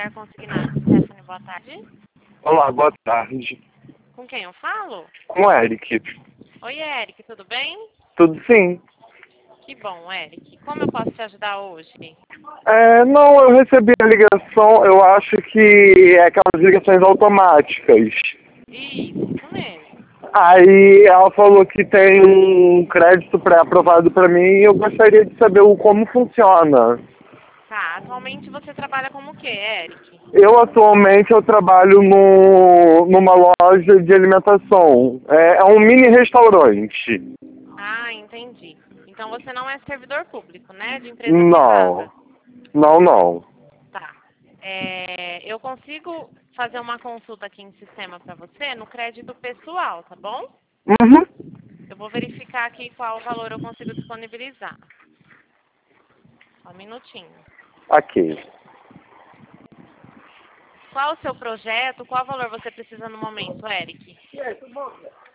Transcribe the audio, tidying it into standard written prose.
Imobiliária Consignado. Stephanie, boa tarde. Olá, boa tarde. Com quem eu falo? Com o Eric. Oi, Eric, tudo bem? Tudo sim? Que bom, Eric. Como eu posso te ajudar hoje? Não, eu recebi a ligação, eu acho que é aquelas ligações automáticas. Isso mesmo. Aí ela falou que tem um crédito pré-aprovado para mim e eu gostaria de saber como funciona. Tá, atualmente você trabalha como o quê, Eric? Eu atualmente eu trabalho numa loja de alimentação. É um mini restaurante. Ah, entendi. Então você não é servidor público, né? De empresa privada. Não, não. Tá. Eu consigo fazer uma consulta aqui em sistema para você no crédito pessoal, tá bom? Uhum. Eu vou verificar aqui qual valor eu consigo disponibilizar. Só um minutinho. Aqui. Qual o seu projeto? Qual valor você precisa no momento, Eric?